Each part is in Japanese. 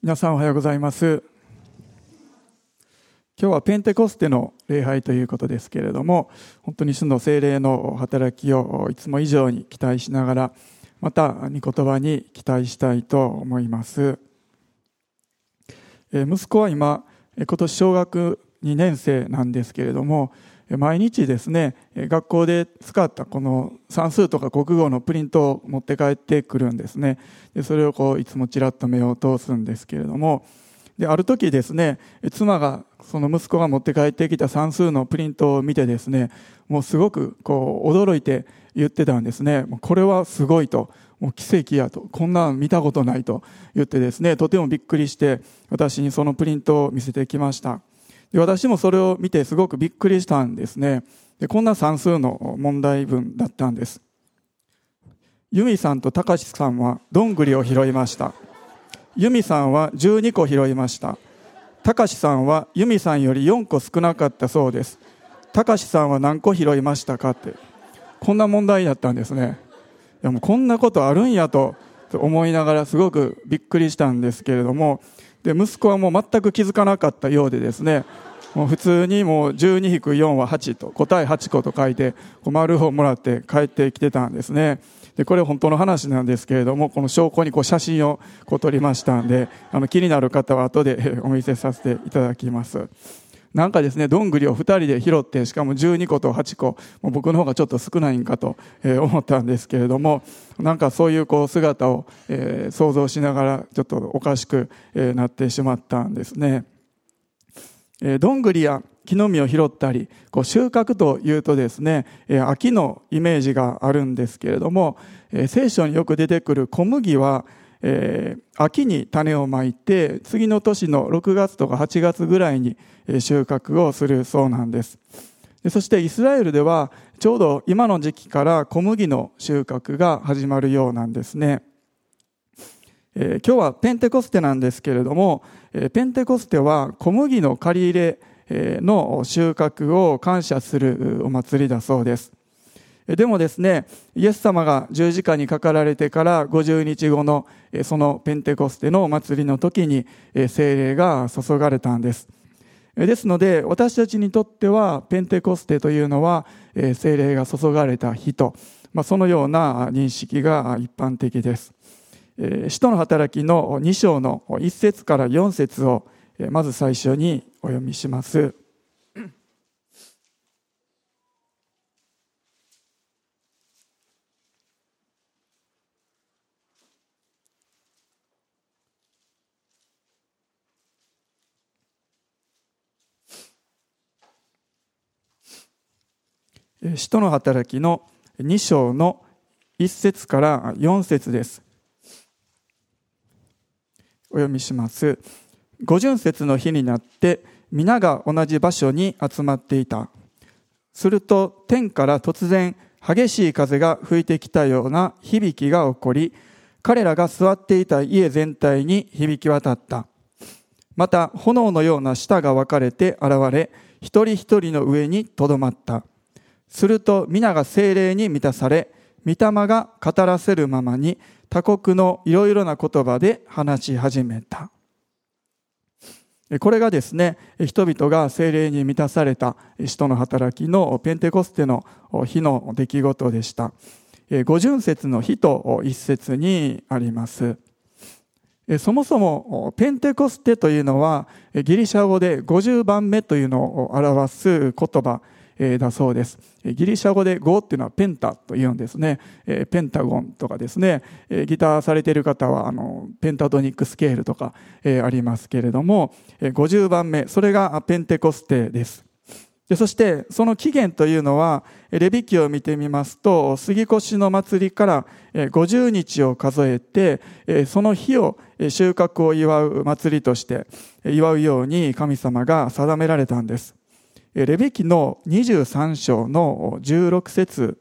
皆さんおはようございます。今日はペンテコステの礼拝ということですけれども、本当に主の聖霊の働きをいつも以上に期待しながら、また御言葉に期待したいと思います。息子は今年小学2年生なんですけれども、毎日ですね、学校で使ったこの算数とか国語のプリントを持って帰ってくるんですね。でそれをいつもちらっと目を通すんですけれども、である時ですね、妻がその息子が持って帰ってきた算数のプリントを見てですね、もうすごく驚いて言ってたんですね。これはすごいと、もう奇跡やと、こんなの見たことないと言ってですね、とてもびっくりして私にそのプリントを見せてきました。で私もそれを見てすごくびっくりしたんですね。でこんな算数の問題文だったんです。由美さんと高志さんはどんぐりを拾いました。由美さんは12個拾いました。高志さんは由美さんより4個少なかったそうです。高志さんは何個拾いましたかって、こんな問題だったんですね。いやもうこんなことあるんやと思いながらすごくびっくりしたんですけれども、で息子はもう全く気づかなかったようでですね、もう普通にもう 12-4 は8と答え8個と書いて丸をもらって帰ってきてたんですね。でこれ本当の話なんですけれども、この証拠に写真を撮りましたんで、気になる方は後でお見せさせていただきます。なんかですね、どんぐりを2人で拾って、しかも12個と8個、もう僕の方がちょっと少ないんかと思ったんですけれども、なんかそういう姿を想像しながらちょっとおかしくなってしまったんですね。どんぐりや木の実を拾ったり、収穫というとですね、秋のイメージがあるんですけれども、聖書によく出てくる小麦は秋に種をまいて次の年の6月とか8月ぐらいに収穫をするそうなんです。そしてイスラエルではちょうど今の時期から小麦の収穫が始まるようなんですね。今日はペンテコステなんですけれども、ペンテコステは小麦の刈り入れの収穫を感謝するお祭りだそうです。でもですね、イエス様が十字架にかかられてから50日後のそのペンテコステのお祭りの時に聖霊が注がれたんです。ですので私たちにとってはペンテコステというのは聖霊が注がれた日と、そのような認識が一般的です。使徒の働きの2章の1節から4節をまず最初にお読みします。使徒の働きの2章の1節から4節です。お読みします。五旬節の日になって皆が同じ場所に集まっていた。すると天から突然激しい風が吹いてきたような響きが起こり、彼らが座っていた家全体に響き渡った。また炎のような舌が分かれて現れ、一人一人の上にとどまった。すると皆が聖霊に満たされ、御霊が語らせるままに他国のいろいろな言葉で話し始めた。これがですね、人々が聖霊に満たされた使徒の働きのペンテコステの日の出来事でした。五旬節の日と一節にあります。そもそもペンテコステというのはギリシャ語で50番目というのを表す言葉だそうです。ギリシャ語で5っていうのはペンタというんですね。ペンタゴンとかですね、ギターされている方はペンタトニックスケールとかありますけれども、50番目、それがペンテコステです。そしてその起源というのはレビ記を見てみますと、杉越の祭りから50日を数えて、その日を収穫を祝う祭りとして祝うように神様が定められたんです。レビ記の23章の16節。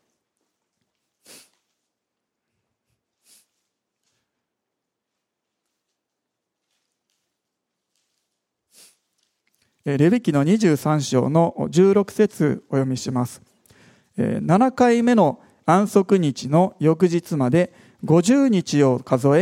レビ記の23章の16節お読みします。7回目の安息日の翌日まで50日を数え、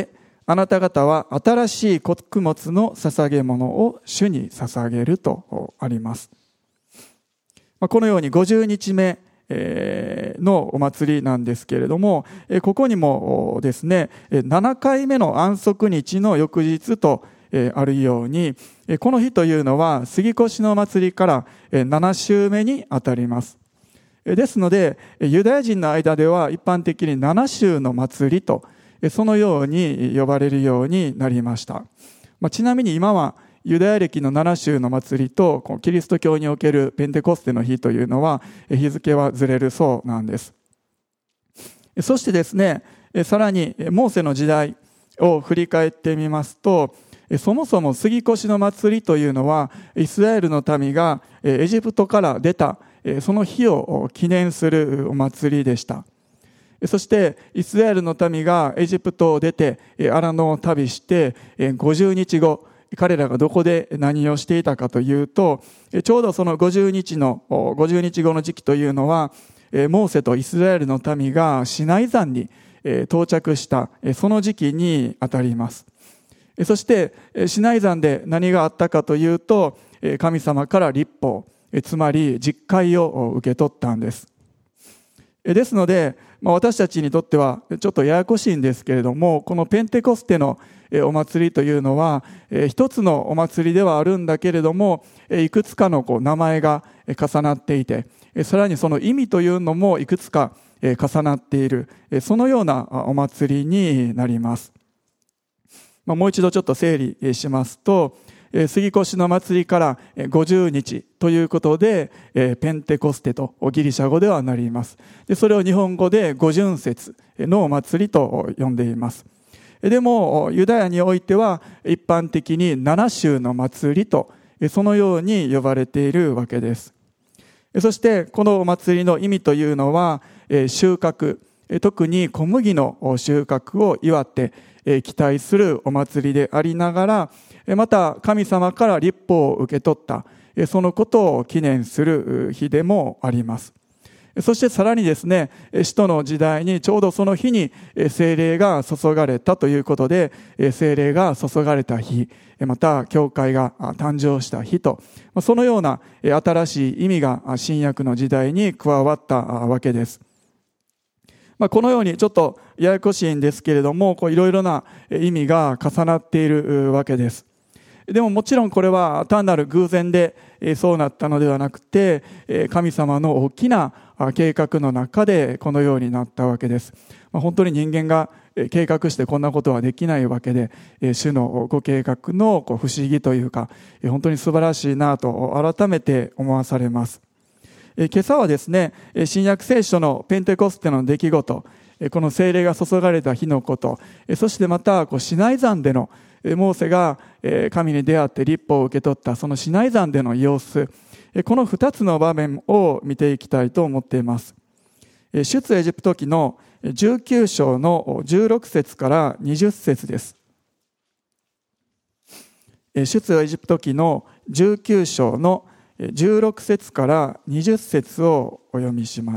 あなた方は新しい穀物の捧げ物を主に捧げるとあります。このように50日目のお祭りなんですけれども、ここにもですね、7回目の安息日の翌日とあるように、この日というのは杉越の祭りから7週目にあたります。ですので、ユダヤ人の間では一般的に7週の祭りと、そのように呼ばれるようになりました。ちなみに今はユダヤ歴の7週の祭りとキリスト教におけるペンテコステの日というのは日付はずれるそうなんです。そしてですね、さらにモーセの時代を振り返ってみますと、そもそも杉越の祭りというのはイスラエルの民がエジプトから出たその日を記念するお祭りでした。そしてイスラエルの民がエジプトを出て荒野を旅して50日後、彼らがどこで何をしていたかというと、ちょうどその50日後の時期というのは、モーセとイスラエルの民がシナイ山に到着したその時期にあたります。そしてシナイ山で何があったかというと、神様から律法、つまり十戒を受け取ったんです。ですので、私たちにとってはちょっとややこしいんですけれども、このペンテコステのお祭りというのは一つのお祭りではあるんだけれども、いくつかの名前が重なっていて、さらにその意味というのもいくつか重なっている、そのようなお祭りになります。もう一度ちょっと整理しますと、杉越の祭りから50日ということで、ペンテコステとギリシャ語ではなります。で、それを日本語で五旬節のお祭りと呼んでいます。でも、ユダヤにおいては一般的に7週の祭りと、そのように呼ばれているわけです。そして、このお祭りの意味というのは、収穫、特に小麦の収穫を祝って期待するお祭りでありながら、また神様から律法を受け取ったそのことを記念する日でもあります。そしてさらにですね、使徒の時代にちょうどその日に聖霊が注がれたということで、聖霊が注がれた日、また教会が誕生した日と、そのような新しい意味が新約の時代に加わったわけです。このようにちょっとややこしいんですけれども、いろいろな意味が重なっているわけです。でももちろんこれは単なる偶然でそうなったのではなくて、神様の大きな計画の中でこのようになったわけです。本当に人間が計画してこんなことはできないわけで、主のご計画の不思議というか、本当に素晴らしいなと改めて思わされます。今朝はですね、新約聖書のペンテコステの出来事、この聖霊が注がれた日のこと、そしてまたシナイ山でのモーセが神に出会って律法を受け取ったそのシナイ山での様子、この2つの場面を見ていきたいと思っています。出エジプト記の19章の16節から20節です。出エジプト記の19章の16節から20節をお読みします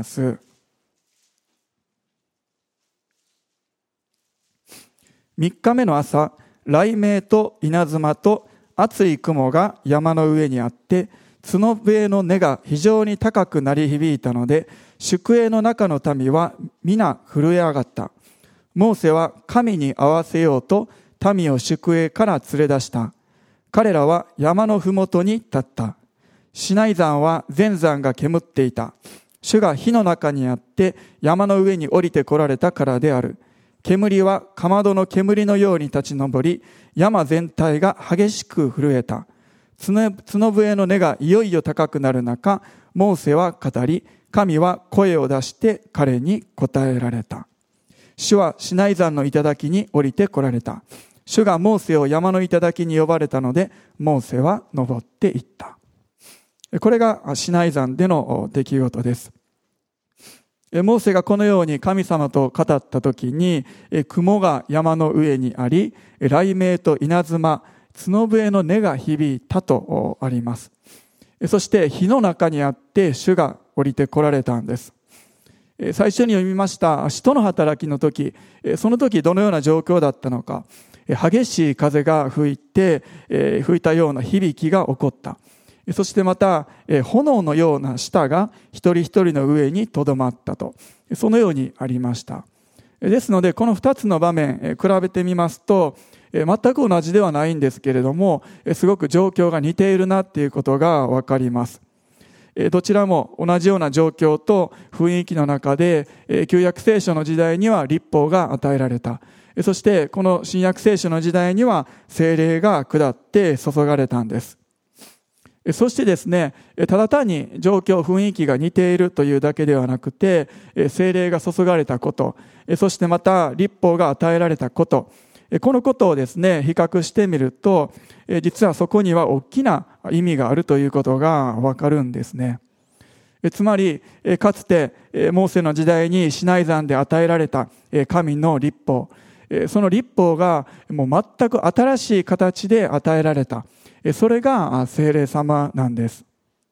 。3日目の朝、雷鳴と稲妻と厚い雲が山の上にあって、角笛の音が非常に高く鳴り響いたので、宿営の中の民は皆震え上がった。モーセは神に合わせようと民を宿営から連れ出した。彼らは山のふもとに立った。シナイ山は全山が煙っていた。主が火の中にあって山の上に降りて来られたからである。煙はかまどの煙のように立ち上り、山全体が激しく震えた。角笛の音がいよいよ高くなる中、モーセは語り、神は声を出して彼に答えられた。主はシナイ山の頂に降りて来られた。主がモーセを山の頂に呼ばれたので、モーセは登っていった。これがシナイ山での出来事です。モーセがこのように神様と語ったときに、雲が山の上にあり、雷鳴と稲妻、角笛の音が響いたとあります。そして火の中にあって主が降りて来られたんです。最初に読みました使徒の働きの時、その時どのような状況だったのか、 激しい風が吹いたような響きが起こった。そしてまた、炎のような舌が一人一人の上にとどまったと。そのようにありました。ですので、この2つの場面、比べてみますと、全く同じではないんですけれども、すごく状況が似ているなっていうことがわかります。どちらも同じような状況と雰囲気の中で、旧約聖書の時代には律法が与えられた。そしてこの新約聖書の時代には聖霊が下って注がれたんです。そしてですね、ただ単に状況、雰囲気が似ているというだけではなくて、聖霊が注がれたこと、そしてまた律法が与えられたこと、このことをですね、比較してみると、実はそこには大きな意味があるということがわかるんですね。つまり、かつてモーセの時代にシナイ山で与えられた神の律法、その律法がもう全く新しい形で与えられた。それが聖霊様なんです。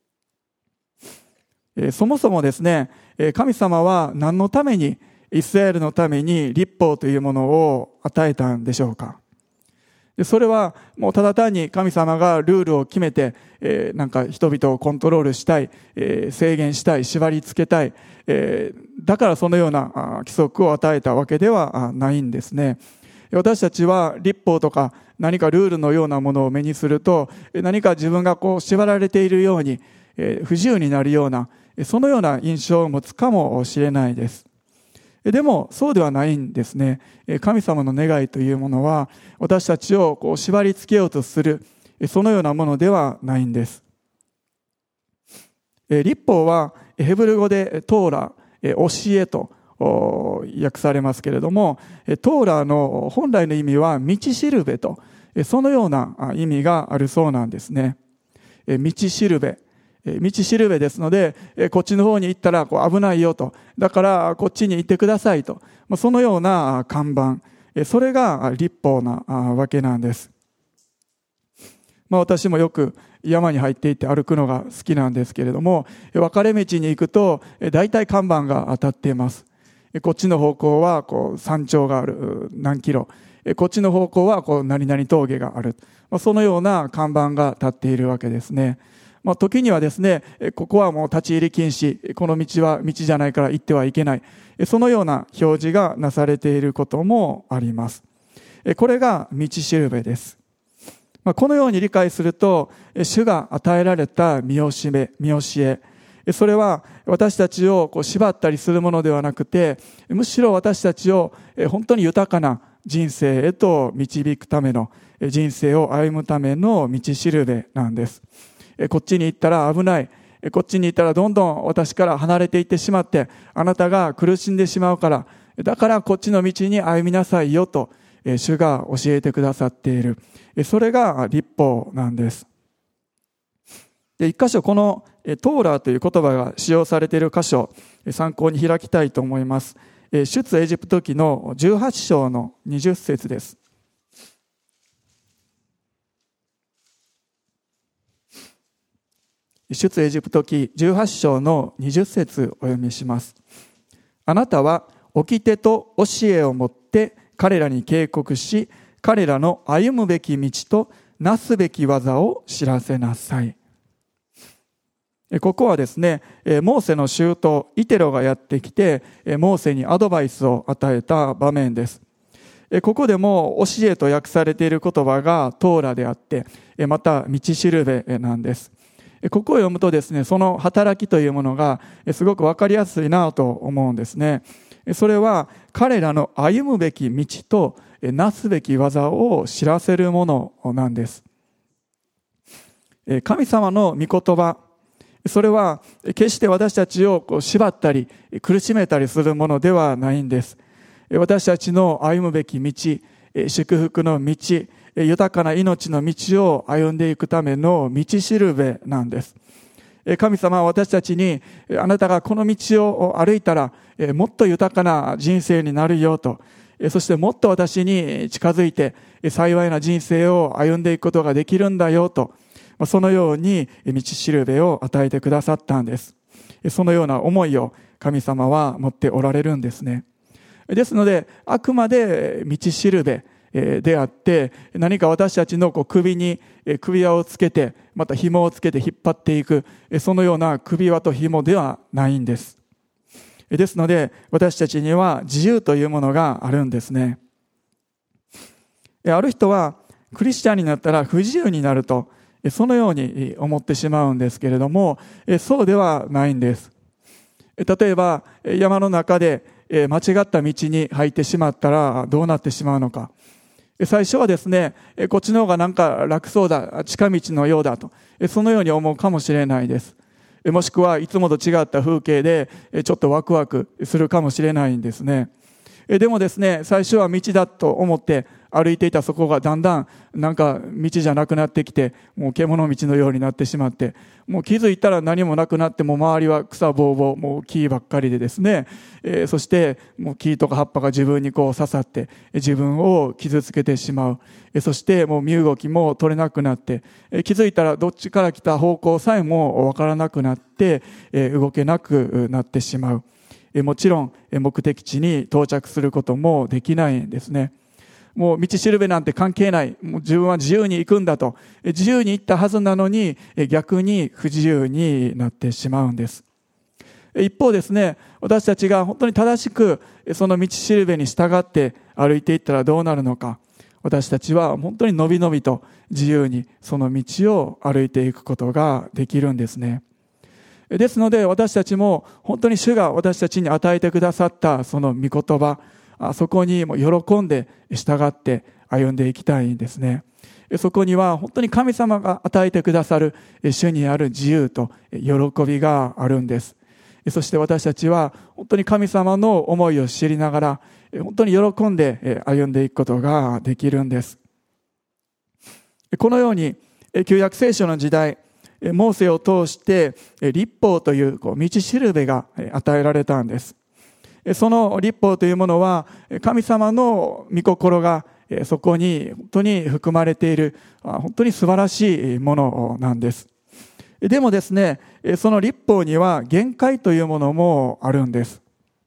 そもそもですね、神様は何のためにイスラエルのために律法というものを与えたんでしょうか。それはもうただ単に神様がルールを決めて、なんか人々をコントロールしたい、制限したい、縛り付けたい、だからそのような規則を与えたわけではないんですね。私たちは律法とか何かルールのようなものを目にすると、何か自分がこう縛られているように、不自由になるような、そのような印象を持つかもしれないです。でもそうではないんですね。神様の願いというものは私たちをこう縛り付けようとする、そのようなものではないんです。律法はヘブル語でトーラ、教えと訳されますけれども、トーラの本来の意味は道しるべと、そのような意味があるそうなんですね。道しるべですので、こっちの方に行ったら危ないよと、だからこっちに行ってくださいと、そのような看板、それが律法なわけなんです。私もよく山に入っていって歩くのが好きなんですけれども、分かれ道に行くと大体看板が当たっています。こっちの方向は山頂がある何キロ、こっちの方向は何々峠がある、そのような看板が立っているわけですね。時にはですね、ここはもう立ち入り禁止、この道は道じゃないから行ってはいけない、そのような表示がなされていることもあります。これが道しるべです。このように理解すると、主が与えられた見教え、それは私たちを縛ったりするものではなくて、むしろ私たちを本当に豊かな人生へと導くための、人生を歩むための道しるべなんです。こっちに行ったら危ない。こっちに行ったらどんどん私から離れていってしまって、あなたが苦しんでしまうから、だからこっちの道に歩みなさいよと、主が教えてくださっている。それが律法なんです。で、一箇所このトーラーという言葉が使用されている箇所、参考に開きたいと思います。出エジプト記の18章の20節です。出エジプト記18章の20節お読みします。あなたは掟と教えをもって彼らに警告し、彼らの歩むべき道となすべき技を知らせなさい。ここはですね、モーセの舅イテロがやってきて、モーセにアドバイスを与えた場面です。ここでも教えと訳されている言葉がトーラであって、また道しるべなんです。ここを読むとですね、その働きというものがすごくわかりやすいなと思うんですね。それは彼らの歩むべき道となすべき技を知らせるものなんです。神様の御言葉、それは決して私たちを縛ったり苦しめたりするものではないんです。私たちの歩むべき道、祝福の道、豊かな命の道を歩んでいくための道しるべなんです。神様は私たちに、あなたがこの道を歩いたらもっと豊かな人生になるよと、そしてもっと私に近づいて幸いな人生を歩んでいくことができるんだよと、そのように道しるべを与えてくださったんです。そのような思いを神様は持っておられるんですね。ですので、あくまで道しるべ、 であって、何か私たちの首に首輪をつけて、また紐をつけて引っ張っていく、そのような首輪と紐ではないんです。ですので、私たちには自由というものがあるんですね。ある人はクリスチャンになったら不自由になると、そのように思ってしまうんですけれども、そうではないんです。例えば山の中で間違った道に入ってしまったらどうなってしまうのか。最初はですね、こっちの方がなんか楽そうだ、近道のようだと、そのように思うかもしれないです。もしくはいつもと違った風景でちょっとワクワクするかもしれないんですね。でもですね、最初は道だと思って歩いていたそこがだんだんなんか道じゃなくなってきて、もう獣道のようになってしまって、もう気づいたら何もなくなって、もう周りは草ぼうぼう、もう木ばっかりでですね、そしてもう木とか葉っぱが自分にこう刺さって自分を傷つけてしまう。そしてもう身動きも取れなくなって、気づいたらどっちから来た方向さえもわからなくなって、動けなくなってしまう。もちろん目的地に到着することもできないんですね。もう道しるべなんて関係ない。もう自分は自由に行くんだと。自由に行ったはずなのに、逆に不自由になってしまうんです。一方ですね、私たちが本当に正しくその道しるべに従って歩いていったらどうなるのか。私たちは本当にのびのびと自由にその道を歩いていくことができるんですね。ですので私たちも本当に主が私たちに与えてくださったその御言葉、そこにも喜んで従って歩んでいきたいんですね。そこには本当に神様が与えてくださる主にある自由と喜びがあるんです。そして私たちは本当に神様の思いを知りながら本当に喜んで歩んでいくことができるんです。このように旧約聖書の時代、モーセを通して律法という道しるべが与えられたんです。その律法というものは神様の御心がそこに本当に含まれている本当に素晴らしいものなんです。でもですね、その律法には限界というものもあるんです。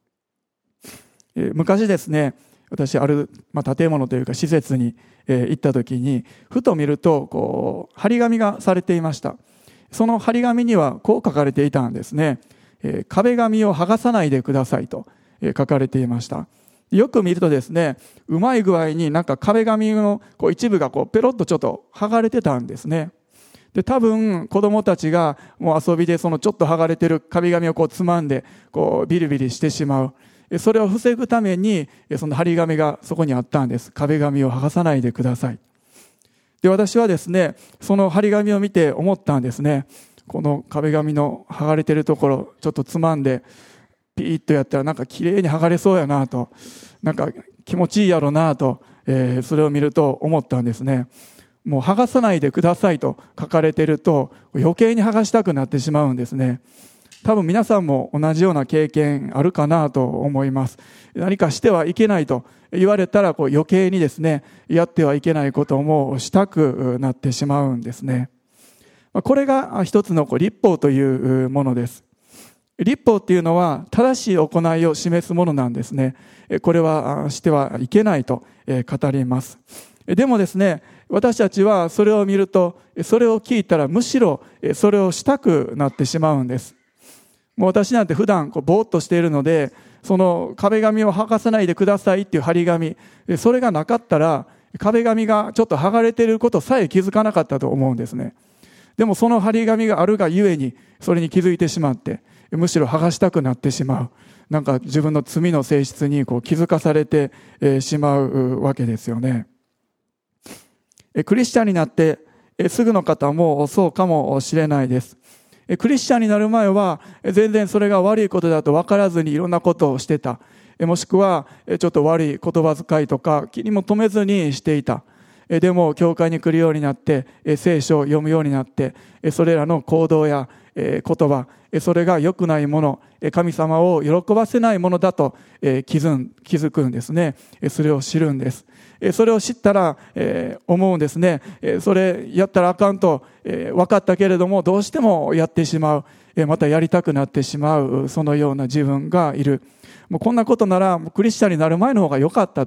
昔ですね、私ある建物というか施設に行った時にふと見ると張り紙がされていました。その張り紙にはこう書かれていたんですね。壁紙を剥がさないでくださいと書かれていました。よく見るとですね、うまい具合になんか壁紙の一部がペロッとちょっと剥がれてたんですね。で、多分子供たちがもう遊びでそのちょっと剥がれてる壁紙をつまんでビリビリしてしまう。それを防ぐためにその張り紙がそこにあったんです。壁紙を剥がさないでください。で、私はですね、その張り紙を見て思ったんですね。この壁紙の剥がれてるところちょっとつまんでピーッとやったらなんか綺麗に剥がれそうやなと、なんか気持ちいいやろなと、それを見ると思ったんですね。もう剥がさないでくださいと書かれていると余計に剥がしたくなってしまうんですね。多分皆さんも同じような経験あるかなと思います。何かしてはいけないと言われたら余計にですね、やってはいけないこともしたくなってしまうんですね。これが一つの律法というものです。律法っていうのは正しい行いを示すものなんですね。これはしてはいけないと語ります。でもですね、私たちはそれを見ると、それを聞いたらむしろそれをしたくなってしまうんです。もう私なんて普段ぼーっとしているので、その壁紙を剥がさないでくださいっていう張り紙、それがなかったら壁紙がちょっと剥がれていることさえ気づかなかったと思うんですね。でもその張り紙があるがゆえにそれに気づいてしまって、むしろ剥がしたくなってしまう。なんか自分の罪の性質に気づかされてしまうわけですよね。クリスチャンになってすぐの方もそうかもしれないです。クリスチャンになる前は全然それが悪いことだと分からずにいろんなことをしてた。もしくはちょっと悪い言葉遣いとか気にも留めずにしていた。でも教会に来るようになって聖書を読むようになってそれらの行動や言葉、それが良くないもの、神様を喜ばせないものだと気づくんですね。それを知るんです。それを知ったら思うんですね。それやったらあかんと分かったけれどもどうしてもやってしまう、またやりたくなってしまう、そのような自分がいる。もうこんなことならクリスチャンになる前の方が良かったと、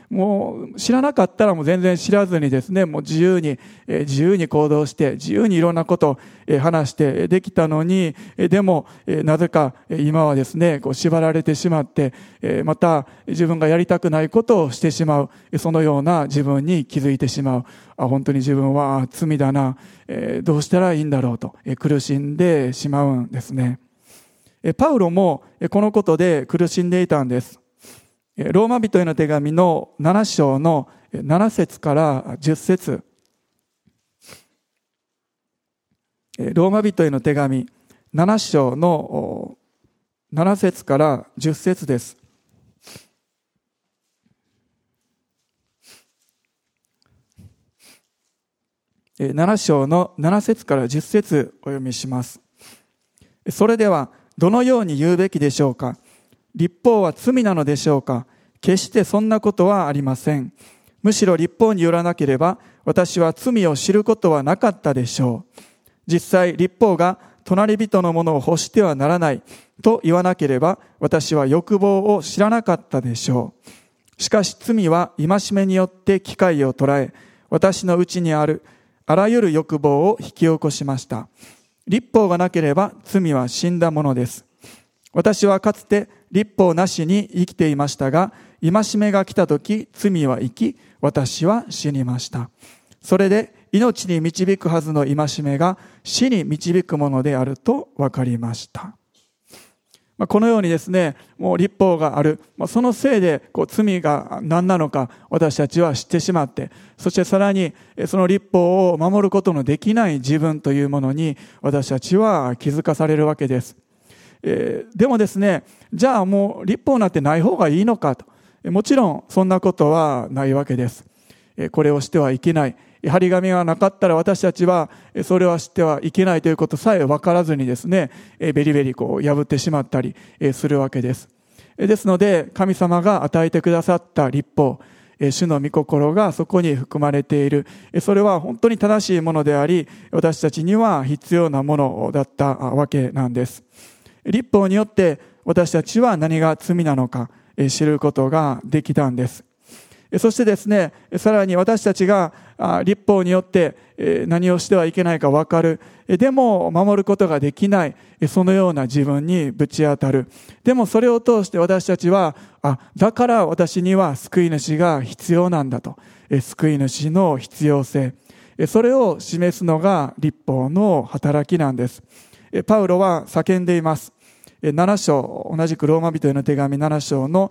もう知らなかったらもう全然知らずにですね、もう自由に行動して、自由にいろんなことを話してできたのに、でもなぜか今はですね、縛られてしまって、また自分がやりたくないことをしてしまう、そのような自分に気づいてしまう。本当に自分は罪だな、どうしたらいいんだろうと苦しんでしまうんですね。パウロもこのことで苦しんでいたんです。ローマ人への手紙の7章の7節から10節。ローマ人への手紙7章の7節から10節です。7章の7節から10節お読みします。それではどのように言うべきでしょうか。律法は罪なのでしょうか。決してそんなことはありません。むしろ律法によらなければ私は罪を知ることはなかったでしょう。実際律法が隣人のものを欲してはならないと言わなければ私は欲望を知らなかったでしょう。しかし罪は戒めによって機会を捉え、私のうちにあるあらゆる欲望を引き起こしました。律法がなければ罪は死んだものです。私はかつて律法なしに生きていましたが、戒めが来たとき罪は生き、私は死にました。それで命に導くはずの戒めが死に導くものであると分かりました。このようにですね、もう律法がある。そのせいで罪が何なのか私たちは知ってしまって、そしてさらにその律法を守ることのできない自分というものに私たちは気づかされるわけです。でもですね、じゃあもう律法なんてない方がいいのかと。もちろんそんなことはないわけです。これをしてはいけない。張り紙がなかったら私たちはそれはしてはいけないということさえ分からずにですね、ベリベリ破ってしまったりするわけです。ですので神様が与えてくださった律法、主の御心がそこに含まれている。それは本当に正しいものであり、私たちには必要なものだったわけなんです。律法によって私たちは何が罪なのか知ることができたんです。そしてですね、さらに私たちが律法によって何をしてはいけないか分かる。でも守ることができない。そのような自分にぶち当たる。でもそれを通して私たちは、だから私には救い主が必要なんだと。救い主の必要性。それを示すのが律法の働きなんです。パウロは叫んでいます。7章、同じくローマ人への手紙7章の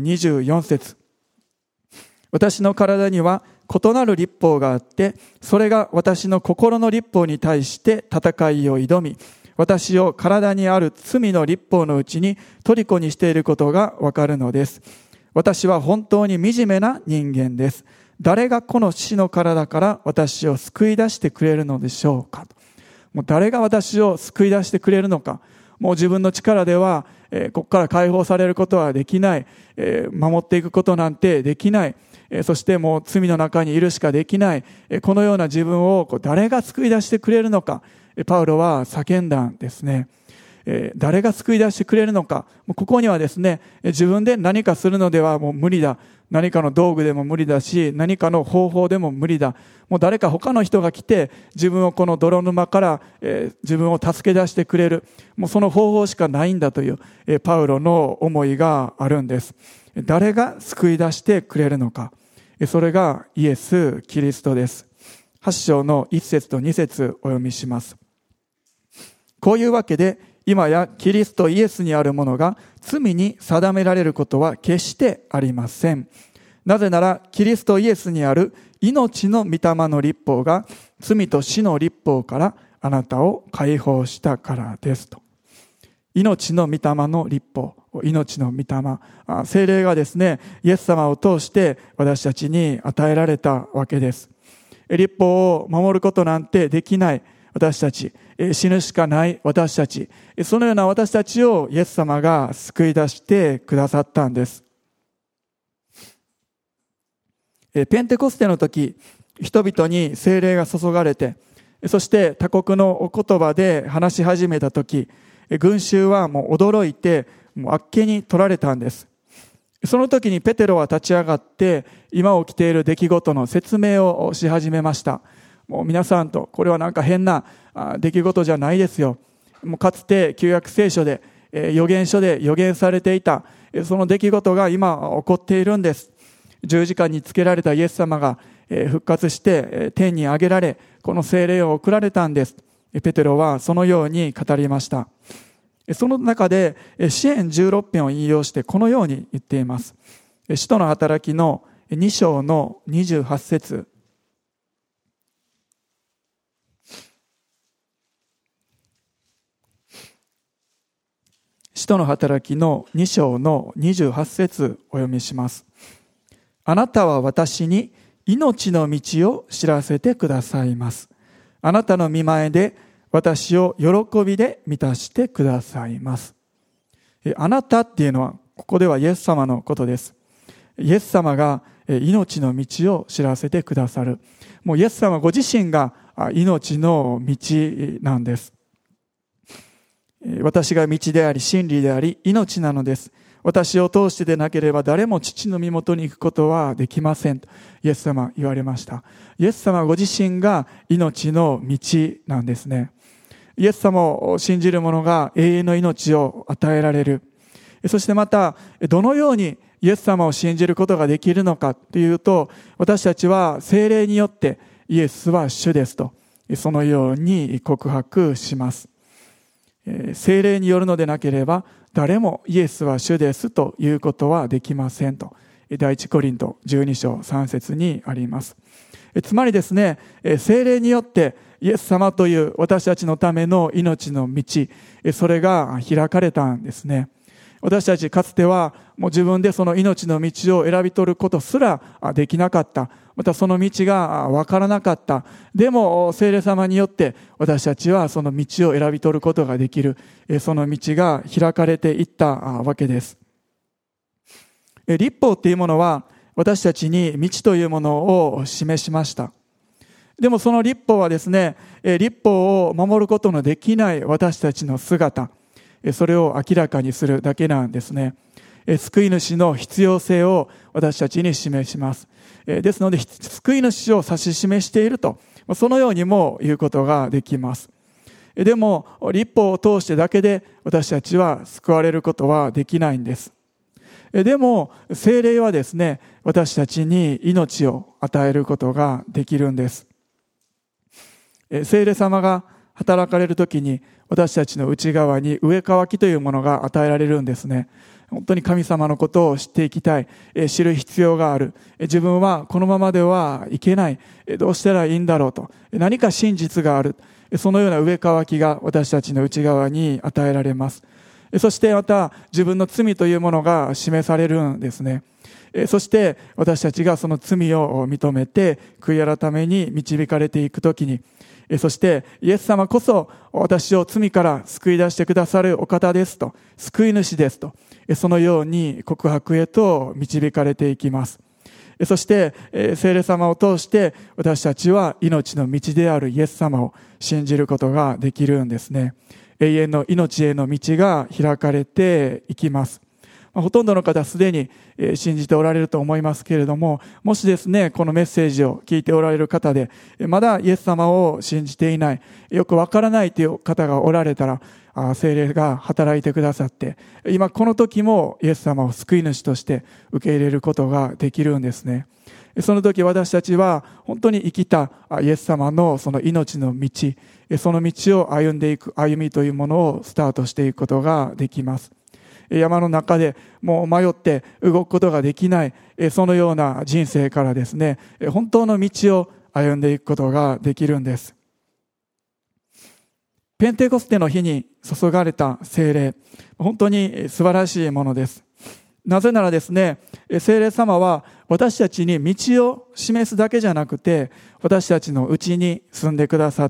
24節。私の体には異なる律法があって、それが私の心の律法に対して戦いを挑み、私を体にある罪の律法のうちに虜にしていることがわかるのです。私は本当に惨めな人間です。誰がこの死の体から私を救い出してくれるのでしょうか。もう誰が私を救い出してくれるのか。もう自分の力では、ここから解放されることはできない。守っていくことなんてできない。そしてもう罪の中にいるしかできない。このような自分を誰が救い出してくれるのか。パウロは叫んだんですね。誰が救い出してくれるのか。ここにはですね、自分で何かするのではもう無理だ。何かの道具でも無理だし、何かの方法でも無理だ。もう誰か他の人が来て、自分をこの泥沼から、自分を助け出してくれる。もうその方法しかないんだという、パウロの思いがあるんです。誰が救い出してくれるのか。それがイエス・キリストです。8章の1節と2節お読みします。こういうわけで、今やキリストイエスにあるものが罪に定められることは決してありません。なぜならキリストイエスにある命の御霊の律法が罪と死の律法からあなたを解放したからですと。命の御霊の律法、命の御霊、聖霊がですね、イエス様を通して私たちに与えられたわけです。律法を守ることなんてできない私たち、死ぬしかない私たち、そのような私たちをイエス様が救い出してくださったんです。ペンテコステの時、人々に聖霊が注がれて、そして他国のお言葉で話し始めた時、群衆はもう驚いて、もうあっけに取られたんです。 その時にペテロは立ち上がって今起きている出来事の説明をし始めました。もう皆さんと、これはなんか変な出来事じゃないですよ。もうかつて旧約聖書で預言書で預言されていたその出来事が今起こっているんです。十字架につけられたイエス様が復活して天に上げられ、この聖霊を送られたんです。ペテロはそのように語りました。その中で詩編16編を引用してこのように言っています。使徒の働きの2章の28節。使徒の働きの2章の28節お読みします。あなたは私に命の道を知らせてくださいます。あなたの御前で私を喜びで満たしてくださいます。あなたっていうのは、ここではイエス様のことです。イエス様が命の道を知らせてくださる。もうイエス様ご自身が命の道なんです。私が道であり真理であり命なのです。私を通してでなければ誰も父の身元に行くことはできませんとイエス様言われました。イエス様ご自身が命の道なんですね。イエス様を信じる者が永遠の命を与えられる。そしてまたどのようにイエス様を信じることができるのかというと、私たちは聖霊によってイエスは主ですとそのように告白します。聖霊によるのでなければ誰もイエスは主ですということはできませんと第一コリント12章3節にあります。つまりですね、聖霊によってイエス様という私たちのための命の道、それが開かれたんですね。私たちかつてはもう自分でその命の道を選び取ることすらできなかった。またその道がわからなかった。でも聖霊様によって私たちはその道を選び取ることができる。その道が開かれていったわけです。律法っていうものは私たちに道というものを示しました。でもその律法はですね、律法を守ることのできない私たちの姿、それを明らかにするだけなんですね。救い主の必要性を私たちに示します。ですので救い主を指し示していると、そのようにも言うことができます。でも律法を通してだけで私たちは救われることはできないんです。でも聖霊はですね、私たちに命を与えることができるんです。聖霊様が働かれるときに私たちの内側に植え替きというものが与えられるんですね。本当に神様のことを知っていきたい、知る必要がある、自分はこのままではいけない、どうしたらいいんだろうと、何か真実がある、そのような植え替きが私たちの内側に与えられます。そしてまた自分の罪というものが示されるんですね。そして私たちがその罪を認めて悔い改めに導かれていくときに、そしてイエス様こそ私を罪から救い出してくださるお方ですと、救い主ですと、そのように告白へと導かれていきます。そして聖霊様を通して私たちは命の道であるイエス様を信じることができるんですね。永遠の命への道が開かれていきます。ほとんどの方すでに信じておられると思いますけれども、もしですね、このメッセージを聞いておられる方でまだイエス様を信じていない、よくわからないという方がおられたら、聖霊が働いてくださって今この時もイエス様を救い主として受け入れることができるんですね。その時私たちは本当に生きたイエス様のその命の道、その道を歩んでいく歩みというものをスタートしていくことができます。山の中でもう迷って動くことができない、そのような人生からですね、本当の道を歩んでいくことができるんです。ペンテコステの日に注がれた聖霊、本当に素晴らしいものです。なぜならですね、聖霊様は私たちに道を示すだけじゃなくて、私たちのうちに住んでくださって、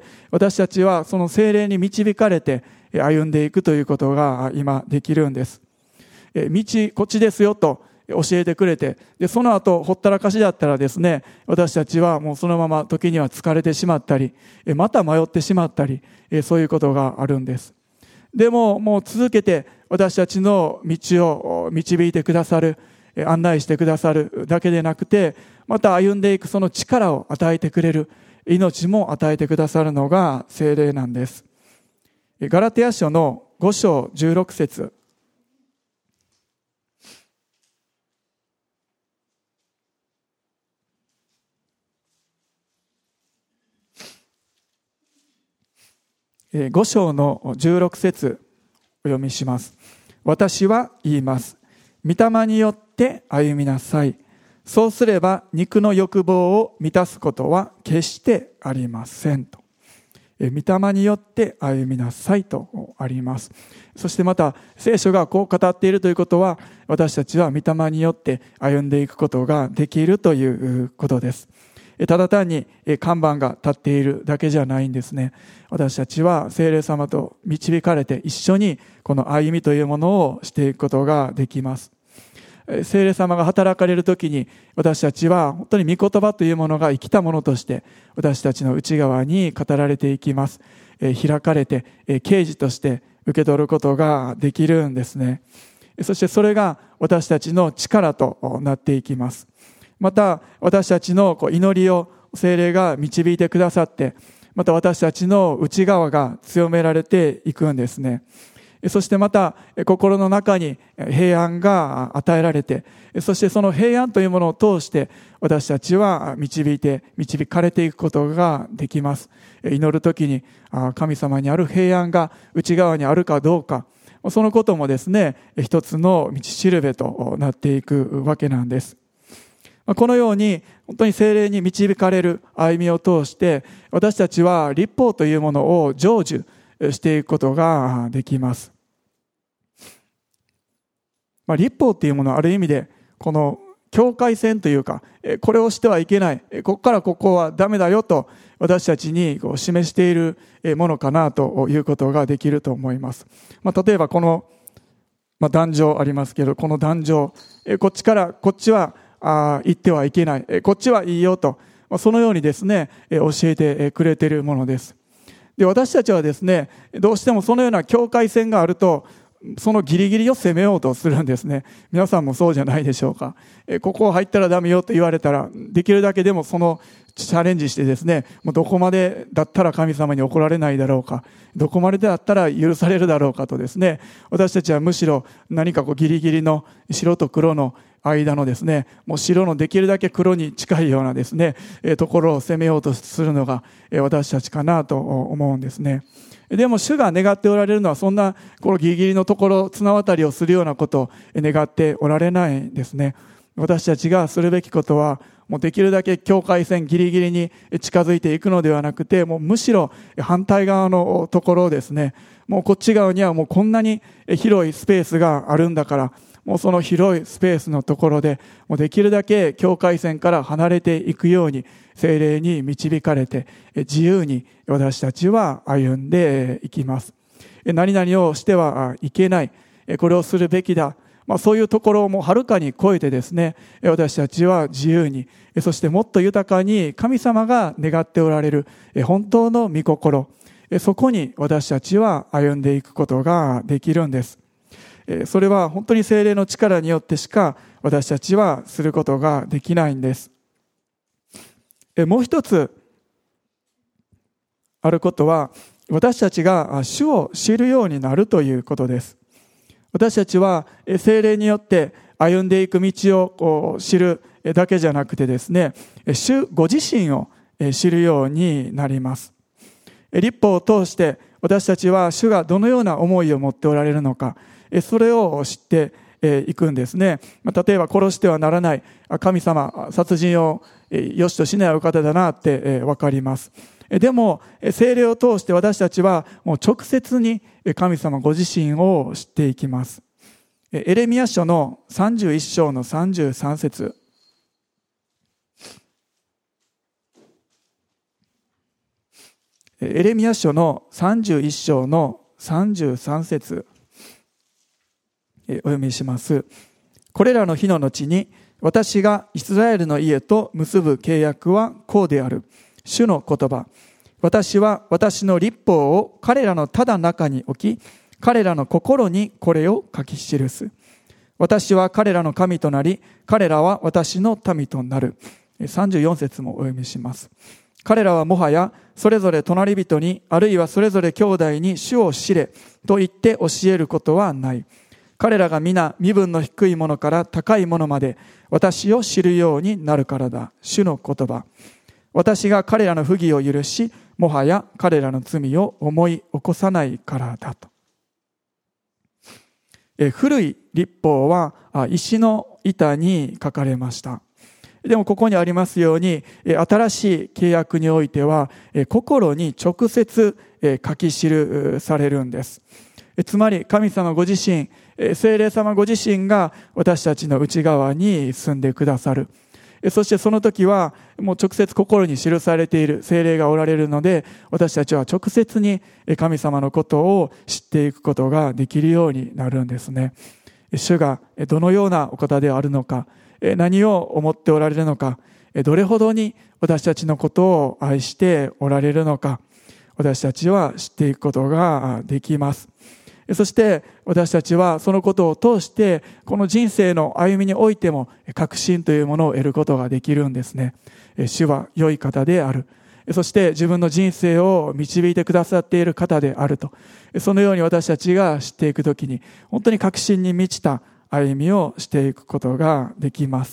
私たちはその聖霊に導かれて歩んでいくということが今できるんです。道こっちですよと教えてくれて、でその後ほったらかしだったらですね、私たちはもうそのまま時には疲れてしまったり、また迷ってしまったり、そういうことがあるんです。 でももう続けて私たちの道を導いてくださる、案内してくださるだけでなくて、また歩んでいくその力を与えてくれる、命も与えてくださるのが聖霊なんです。ガラテヤ書の5章16節。5章の16節お読みします。私は言います。御霊によって歩みなさい。そうすれば肉の欲望を満たすことは決してありませんと。御霊によって歩みなさいとあります。そしてまた聖書がこう語っているということは、私たちは御霊によって歩んでいくことができるということです。ただ単に看板が立っているだけじゃないんですね。私たちは聖霊様と導かれて一緒にこの歩みというものをしていくことができます。聖霊様が働かれるときに、私たちは本当に御言葉というものが生きたものとして私たちの内側に語られていきます。開かれて啓示として受け取ることができるんですね。そしてそれが私たちの力となっていきます。また私たちの祈りを聖霊が導いてくださって、また私たちの内側が強められていくんですね。そしてまた心の中に平安が与えられて、そしてその平安というものを通して私たちは導かれていくことができます。祈るときに神様にある平安が内側にあるかどうか、そのこともですね、一つの道しるべとなっていくわけなんです。このように本当に聖霊に導かれる歩みを通して私たちは律法というものを成就していくことができます。律法というものはある意味でこの境界線というか、これをしてはいけない、ここからここはダメだよと私たちに示しているものかなということができると思います。例えばこの壇上ありますけど、この壇上、こっちからこっちは言ってはいけない、こっちはいいよと、そのようにですね教えてくれているものです。で、私たちはですね、どうしてもそのような境界線があるとそのギリギリを攻めようとするんですね。皆さんもそうじゃないでしょうか。ここ入ったらダメよと言われたら、できるだけでもそのチャレンジしてですね、もうどこまでだったら神様に怒られないだろうか、どこまでだったら許されるだろうかとですね、私たちはむしろ何かギリギリの白と黒の間のですね、もう白のできるだけ黒に近いようなですね、ところを攻めようとするのが私たちかなと思うんですね。でも主が願っておられるのはそんなこのギリギリのところ綱渡りをするようなことを願っておられないんですね。私たちがするべきことはもうできるだけ境界線ギリギリに近づいていくのではなくて、もうむしろ反対側のところをですね、もうこっち側にはもうこんなに広いスペースがあるんだから、もうその広いスペースのところでもうできるだけ境界線から離れていくように聖霊に導かれて自由に私たちは歩んでいきます。何々をしてはいけない、これをするべきだ、そういうところをもうはるかに超えてですね、私たちは自由に、そしてもっと豊かに神様が願っておられる本当の御心、そこに私たちは歩んでいくことができるんです。それは本当に聖霊の力によってしか私たちはすることができないんです。もう一つあることは、私たちが主を知るようになるということです。私たちは聖霊によって歩んでいく道を知るだけじゃなくてですね、主ご自身を知るようになります。律法を通して私たちは主がどのような思いを持っておられるのか、それを知っていくんですね。例えば殺してはならない、神様殺人を良しとしないお方だなってわかります。でも聖霊を通して私たちはもう直接に神様ご自身を知っていきます。エレミヤ書の31章の33節。エレミヤ書の31章の33節お読みします。これらの日の後に私がイスラエルの家と結ぶ契約はこうである。主の言葉。私は私の律法を彼らのただ中に置き、 彼らの心にこれを書き記す。私は彼らの神となり、彼らは私の民となる。34節もお読みします。彼らはもはやそれぞれ隣人に、あるいはそれぞれ兄弟に主を知れと言って教えることはない。彼らが皆身分の低いものから高いものまで私を知るようになるからだ。主の言葉。私が彼らの不義を許し、もはや彼らの罪を思い起こさないからだと。古い律法は石の板に書かれました。でもここにありますように、新しい契約においては心に直接書き記されるんです。つまり神様ご自身、聖霊様ご自身が私たちの内側に住んでくださる。そしてその時はもう直接心に記されている聖霊がおられるので、私たちは直接に神様のことを知っていくことができるようになるんですね。主がどのようなお方であるのか、何を思っておられるのか、どれほどに私たちのことを愛しておられるのか、私たちは知っていくことができます。そして私たちはそのことを通してこの人生の歩みにおいても確信というものを得ることができるんですね。主は良い方である。そして自分の人生を導いてくださっている方であると。そのように私たちが知っていくときに本当に確信に満ちた歩みをしていくことができます。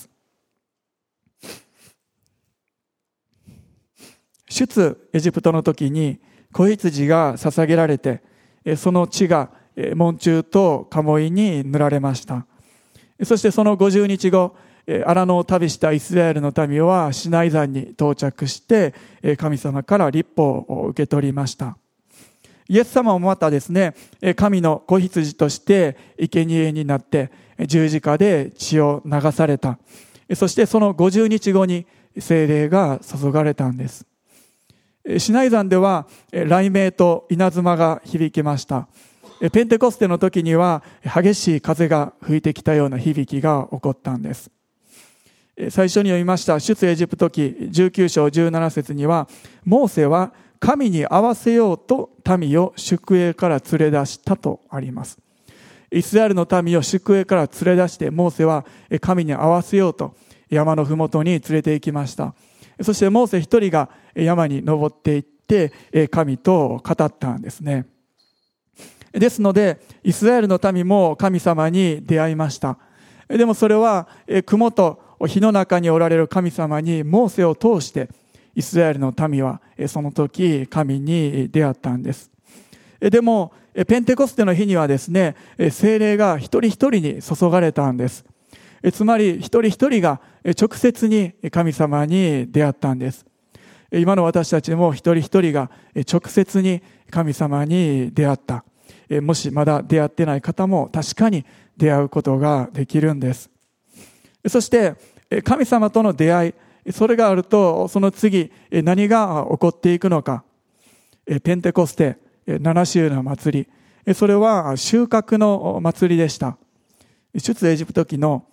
出エジプトの時に子羊が捧げられて、その血が門柱と鴨居に塗られました。そしてその50日後、荒野を旅したイスラエルの民はシナイ山に到着して神様から律法を受け取りました。イエス様もまたですね、神の子羊として生贄になって十字架で血を流された。そしてその50日後に聖霊が注がれたんです。シナイ山では雷鳴と稲妻が響きました。ペンテコステの時には激しい風が吹いてきたような響きが起こったんです。最初に読みました出エジプト記19章17節には、モーセは神に合わせようと民を宿営から連れ出したとあります。イスラエルの民を宿営から連れ出してモーセは神に合わせようと山のふもとに連れて行きました。そしてモーセ一人が山に登っていって神と語ったんですね。ですのでイスラエルの民も神様に出会いました。でもそれは雲と火の中におられる神様にモーセを通してイスラエルの民はその時神に出会ったんです。でもペンテコステの日にはですね、聖霊が一人一人に注がれたんです。つまり一人一人が直接に神様に出会ったんです。今の私たちも一人一人が直接に神様に出会った。もしまだ出会ってない方も確かに出会うことができるんです。そして神様との出会い、それがあるとその次何が起こっていくのか。ペンテコステ7週の祭り、それは収穫の祭りでした。出エジプト記の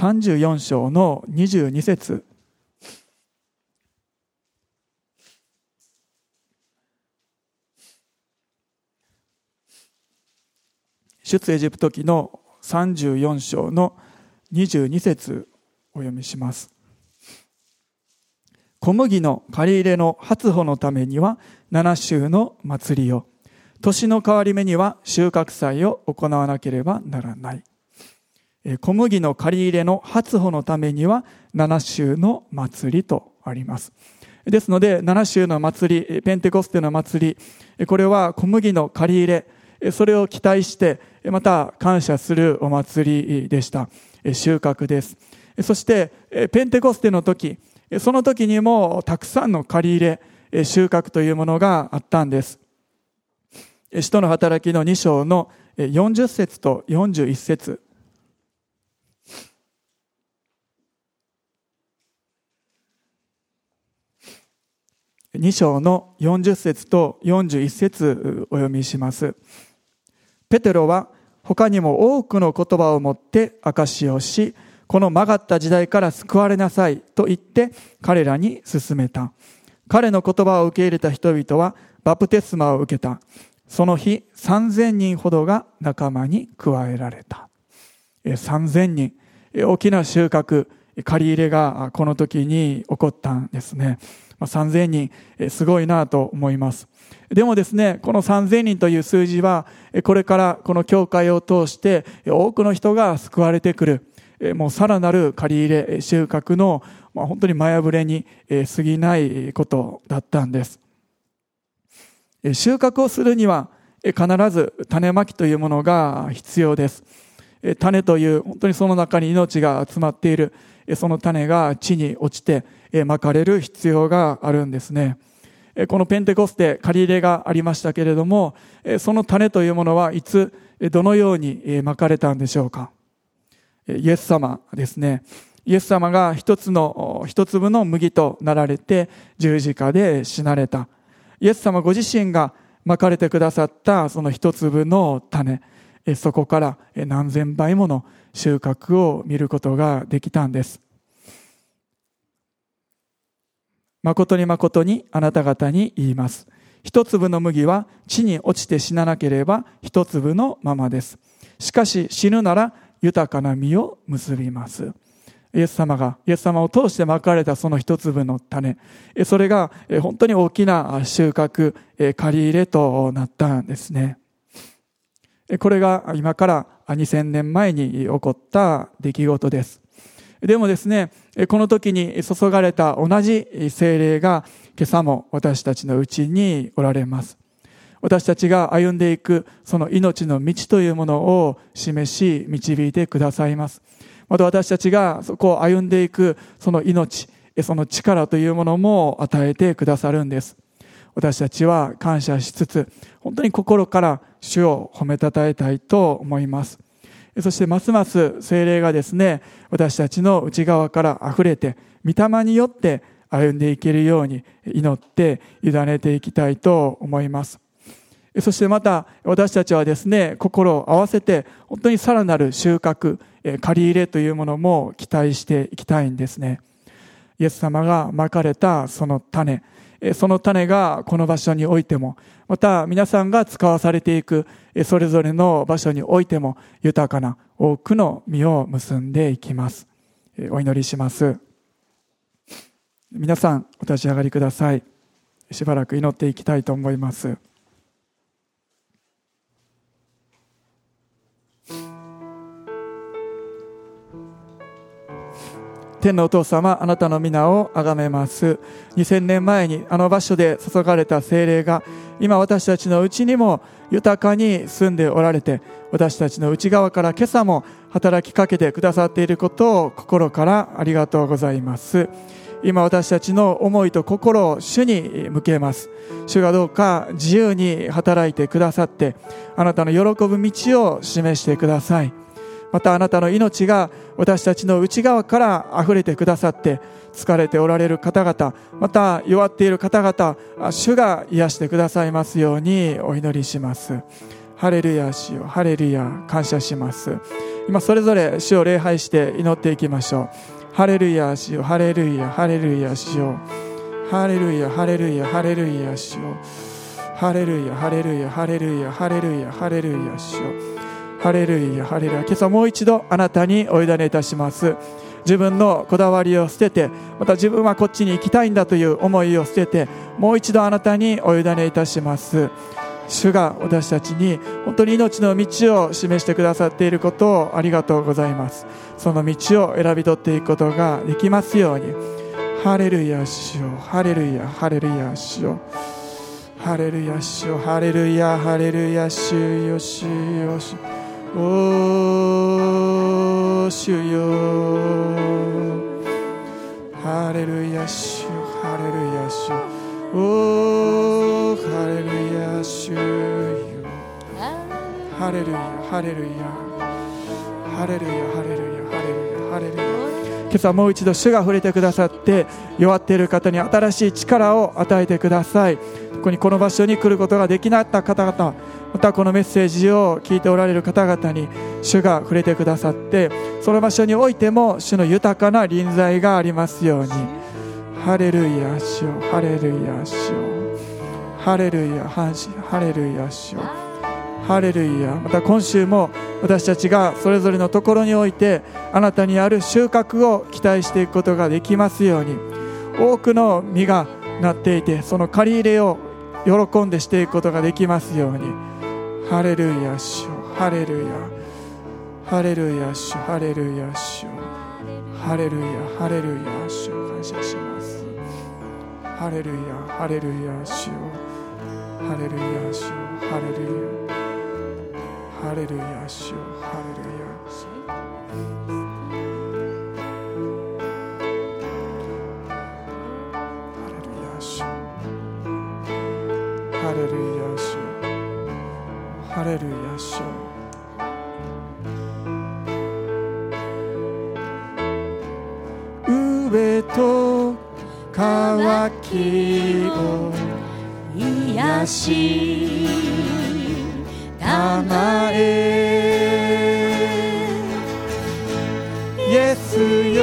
34章の22節。出エジプト記の34章の22節お読みします。小麦の借り入れの初穂のためには7週の祭りを、年の変わり目には収穫祭を行わなければならない。小麦の借り入れの初穂のためには7週の祭りとあります。ですので7週の祭り、ペンテコステの祭り、これは小麦の借り入れ、それを期待してまた感謝するお祭りでした。収穫です。そしてペンテコステの時、その時にもたくさんの借り入れ、収穫というものがあったんです。使徒の働きの2章の40節と41節。2章の40節と41節お読みします。ペテロは他にも多くの言葉を持って証しをし、この曲がった時代から救われなさいと言って彼らに勧めた。彼の言葉を受け入れた人々はバプテスマを受けた。 その日3000人ほどが仲間に加えられた。3000人、大きな収穫、借り入れがこの時に起こったんですね。3000人、すごいなと思います。でもですね、この3000人という数字は、これからこの教会を通して多くの人が救われてくる、もうさらなる借り入れ、収穫の本当に前触れに過ぎないことだったんです。収穫をするには必ず種まきというものが必要です。種という本当にその中に命が集まっている、その種が地に落ちてまかれる必要があるんですね。このペンテコステ借り入れがありましたけれども、その種というものはいつどのようにまかれたんでしょうか。イエス様ですね。イエス様が一粒の麦となられて十字架で死なれた。イエス様ご自身がまかれてくださったその一粒の種、そこから何千倍もの収穫を見ることができたんです。誠に誠にあなた方に言います。一粒の麦は地に落ちて死ななければ一粒のままです。しかし死ぬなら豊かな実を結びます。イエス様を通してまかれたその一粒の種、それが本当に大きな収穫、借り入れとなったんですね。これが今から2000年前に起こった出来事です。でもですね、この時に注がれた同じ聖霊が今朝も私たちのうちにおられます。私たちが歩んでいくその命の道というものを示し導いてくださいます。また私たちがそこを歩んでいくその命、その力というものも与えてくださるんです。私たちは感謝しつつ、本当に心から主を褒めたたえたいと思います。そしてますます聖霊がですね、私たちの内側から溢れて、御霊によって歩んでいけるように祈って委ねていきたいと思います。そしてまた私たちはですね、心を合わせて本当にさらなる収穫、借り入れというものも期待していきたいんですね。イエス様がまかれたその種がこの場所においても、また皆さんが使わされていくそれぞれの場所においても豊かな多くの実を結んでいきます。お祈りします。皆さんお立ち上がりください。しばらく祈っていきたいと思います。天のお父様、あなたの皆をあがめます。2000年前にあの場所で注がれた聖霊が今私たちのうちにも豊かに住んでおられて、私たちの内側から今朝も働きかけてくださっていることを心からありがとうございます。今私たちの思いと心を主に向けます。主がどうか自由に働いてくださって、あなたの喜ぶ道を示してください。またあなたの命が私たちの内側から溢れてくださって、疲れておられる方々、また弱っている方々、主が癒してくださいますようにお祈りします。ハレルヤ、主よ、ハレルヤ、感謝します。今それぞれ主を礼拝して祈っていきましょう。ハレルヤ、主よ、ハレルヤ、ハレルヤ、主よ、ハレルヤ、ハレルヤ、ハレルヤ、主よ、ハレルヤ、ハレルヤ、ハレルヤ、ハレルヤ、ハレルヤ、主よ、ハレルヤ、ハレルヤ。今朝もう一度あなたにお委ねいたします。自分のこだわりを捨てて、また自分はこっちに行きたいんだという思いを捨てて、もう一度あなたにお委ねいたします。主が私たちに本当に命の道を示してくださっていることをありがとうございます。その道を選び取っていくことができますように。ハレルヤ、主よ、ハレルヤ、ハレルヤ、主よ、ハレルヤ、主よ、ハレルヤ、ハレルヤ、主よ、主よ、主よ、おー、主よ、ハレルヤ、主よ、ハレルヤ、主よ、おー、ハレルヤ、主よ、ハレルヤ、ハレルヤ、ハレルヤ、ハレルヤ、ハレルヤ、ハレルヤ。今朝もう一度主が触れてくださって、弱っている方に新しい力を与えてください。特にこの場所に来ることができなかった方々、またこのメッセージを聞いておられる方々に主が触れてくださって、その場所においても主の豊かな臨在がありますように。ハレルヤ、主よ、ハレルヤ、主よ、 ハレルヤ、ハレルヤ、主よ、ハレルヤ。また今週も私たちがそれぞれのところにおいてあなたにある収穫を期待していくことができますように、多くの実がなっていて、その借り入れを喜んでしていくことができますように。ハレルヤ、主よ、ハレルヤ、ハレルヤ、主、ハレルヤ、主よ、ハレルヤ、ハレルヤ、主よ、感謝します。ハレルヤ、ハレルヤ、主よ、ハレルヤ、主よ、ハレルヤ、ハレルヤ、主よ、ハレルヤ、ハレルヤ、主よ、ハレルヤ、主よ、ハレルヤ、主よ。上と渇きを癒し、たまえ、イエスよ、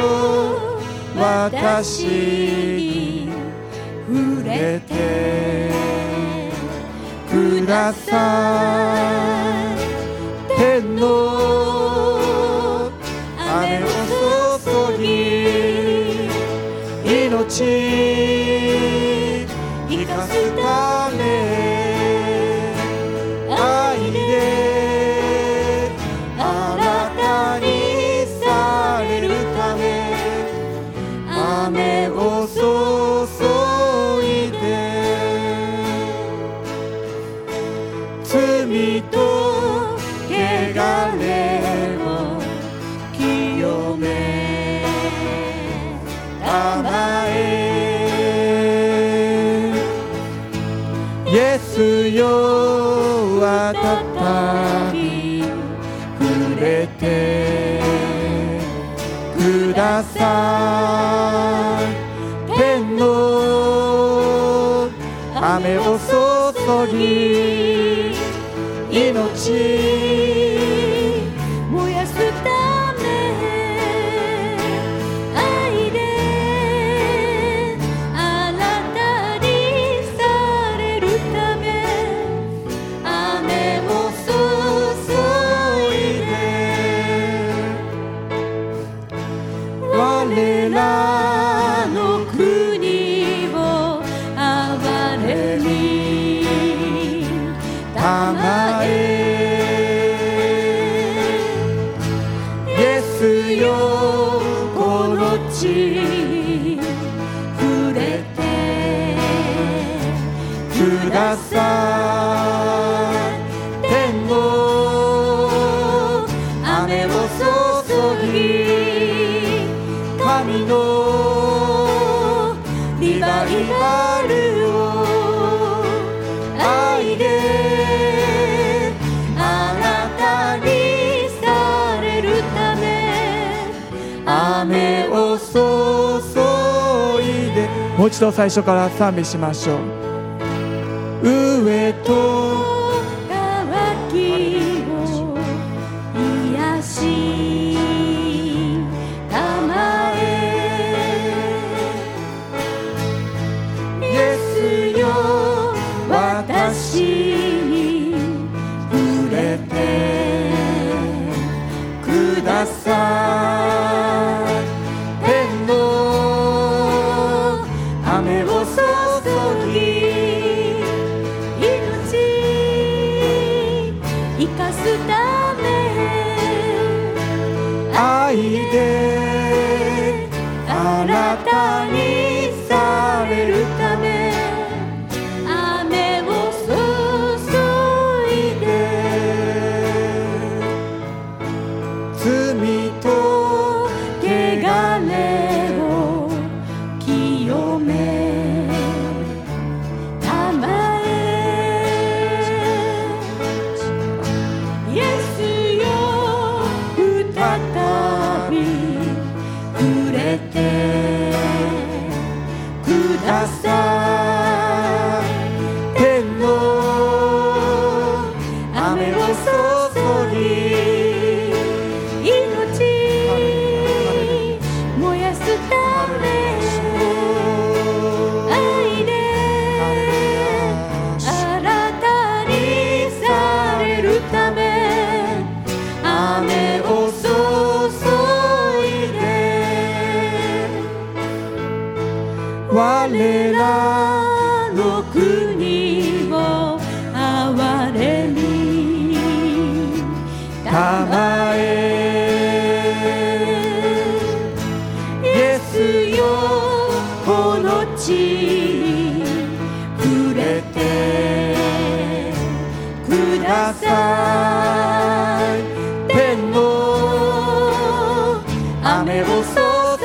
私に触れてください。天の雨を注ぎ、命生かすため、愛で新たにされるため、雨を注いで、罪と汚れを清め、たまえ、イエスよ、温び触れてください。天の雨を注ぎ、命燃やすため、愛で新たにされるため、雨を注いで、我らの国を憐れみたまえ、イエスよ、この地触れてください。天の雨を注ぎ、神のリバイバルを愛で新たにされるため、雨を注いで。もう一度最初から賛美しましょう。上と渇きを癒し、たまえ、イエスよ、私に触れてください。天の雨を注ぎ、命生かすため、愛で新たにされるため、雨を注いで、罪と汚れを清め、たまえ、イエス我らの国を憐れみたまえ。イエスよこの地に触れてください。天の雨を注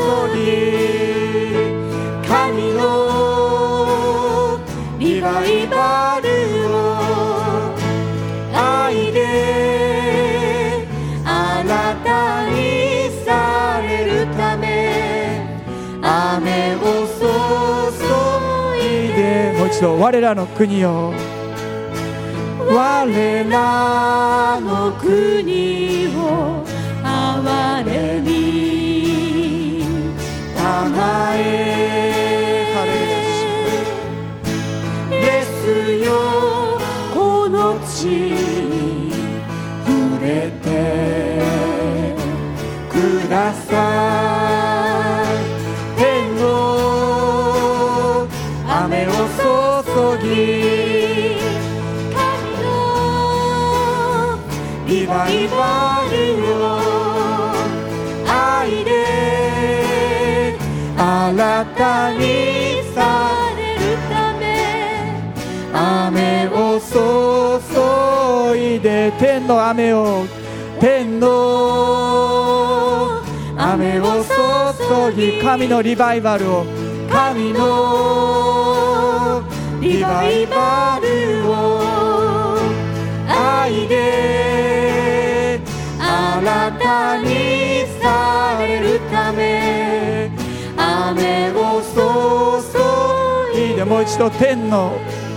ぎ、神のリバイバルを愛で新たにされるため、雨を注いで。 もう一度、我らの国を、 我らの国を憐れみたまえ。イエスよこの地に触れてください。天の雨を注ぎ、リバイバルを愛で新たにされるため、雨を注いで。 天の雨を、天の雨を注ぎ、神のリバイバルを、 神のリバイバルを愛で新たにされるため、雨を注いで。 もう一度、天の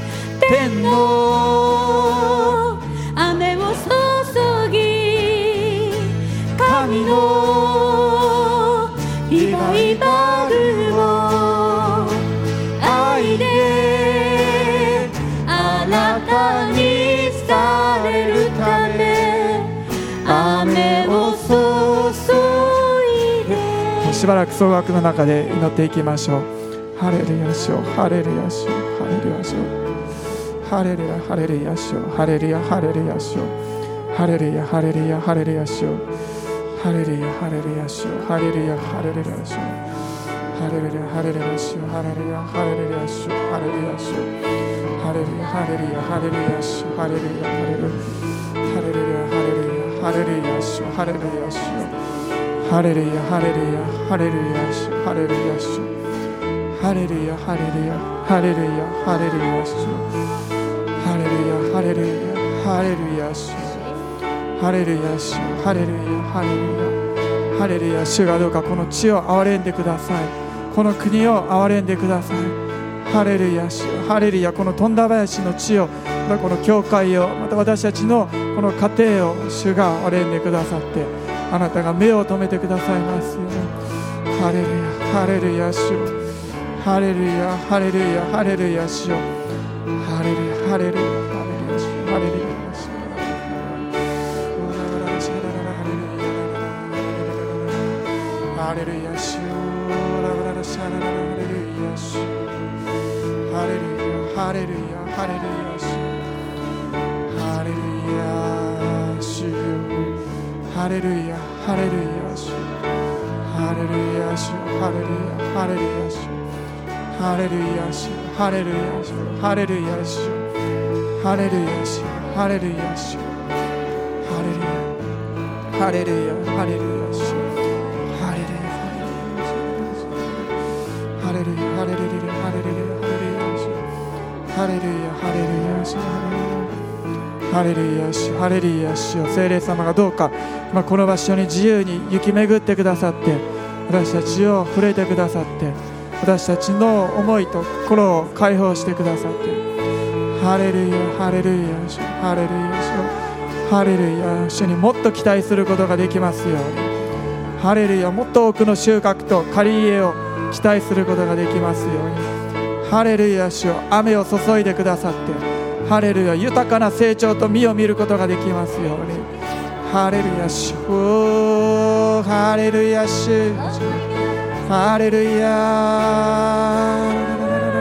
雨を注ぎ、神のリバイバルを愛で新たにされるため、雨を注いで。 しばらく総額の中で祈っていきましょう。ハレルヤ主よ、ハレルヤ主よ、ハレルヤ主よ、ハレルヤ、ハレルヤ主よ、ハレルヤ、ハレルヤ主よ、ハレルヤ、ハレルヤ、ハレルヤ主よ、ハレルヤ、ハレルヤ主よ、ハレルヤ、ハレルヤ主よ、ハレルヤ、ハレルヤ主よ、ハレルヤ、ハレルヤ主よ、ハレルヤ主よ、ハレルヤ、ハレルヤ、ハレルヤ主よ、ハレルヤ、ハレルヤ、ハレルヤ、ハレルヤ、ハレルヤ主よ、ハレルヤ主よ、ハレルヤ、ハレルヤ、ハレルヤ主よ、ハレルヤ主よ、ハレルヤ、ハレルヤ、ハレルヤ、ハレルヤ主よ、ハレルヤ、ハレルヤ、ハレルヤ主よ、ハレルヤ主よ、ハレルヤ、ハレルヤ、ハレルヤ主がどうかこの地を憐れんでください。この国を憐れんでください。ハレルヤ主よ、ハレルヤ、この富田林の地を、またこの教会を、また私たちのこの家庭を主が憐れんでくださって、あなたが目を留めてくださいますように。ハレルヤ、ハレルヤ主よ、ハレルヤ、ハレルヤ、ハレルヤ主よ、ハレルヤ、ハレルヤ、ハレルヤ主よ、ハレルヤ主よ、ハレルヤ主よ、ハレルヤ、ハレルヤ、ハレルヤ主よ、ハレルヤ主よ、ハレルヤ、ハレルヤ主よ、ハレルヤ主よ、ハレルヤ、ハレルヤ主よ、ハレルヤ主よ、ハレルヤ主よ、ハレルヤ主よ、ハレルヤ主よ、ハレルヤ主よ、ハレルヤ、ハレルヤ、ハレルヤ主よ、ハレルヤ、ハレルヤ、ハレルヤ、ハレルヤ、ハレルヤ、ハレルヤ主よ、ハレルヤ、ハレルヤ主よ、ハレルヤ主、ハレルヤ主よ、聖霊様がどうか今この場所に自由に行き巡ってくださって、私たちを触れてくださって、私たちの思いと心を解放してくださって、ハレルヤ、ハレルヤ主、ハレルヤ主、ハレルヤ主にもっと期待することができますように、ハレルヤ、もっと多くの収穫と借り入れを期待することができますように、ハレルヤ主よ、雨を注いでくださって、ハレルヤ、豊かな成長と実を見ることができますように、ハレルヤ主、ハレルヤ主、ハレルヤ、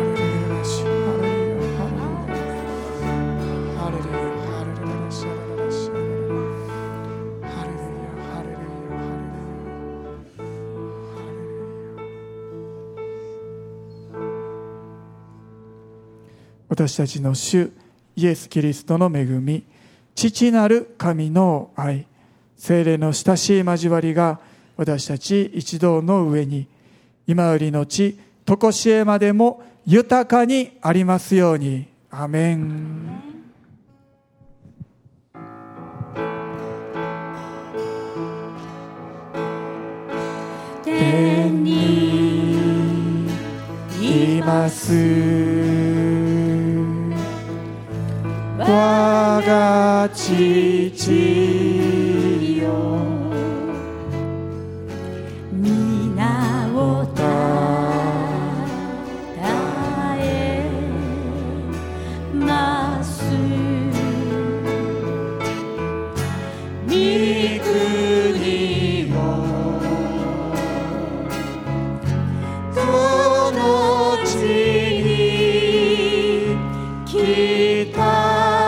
私たちの主イエス・キリストの恵み、父なる神の愛、聖霊の親しい交わりが私たち一同の上に今よりのちとこしえまでも豊かにありますように。アメン。 天にいます我が父よ、皆をたたえます御国をこの地に来た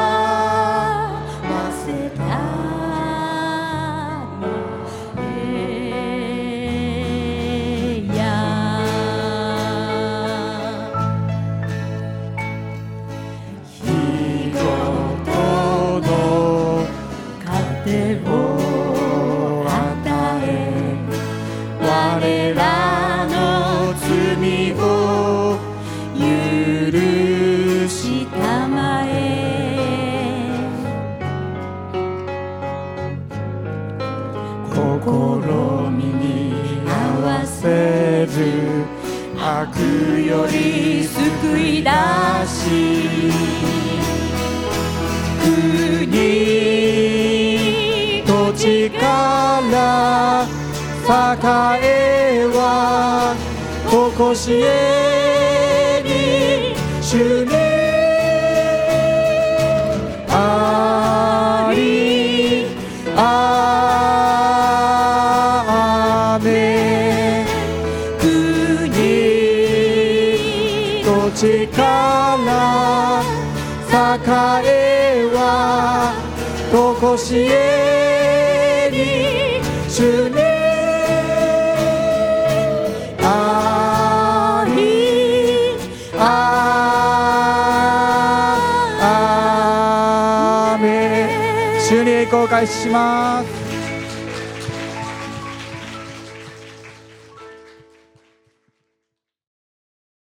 悪より救い出し、国と力栄はとこしえに主にありアーメン。力栄はとこしえに主にありアーメン。主に栄光を返します。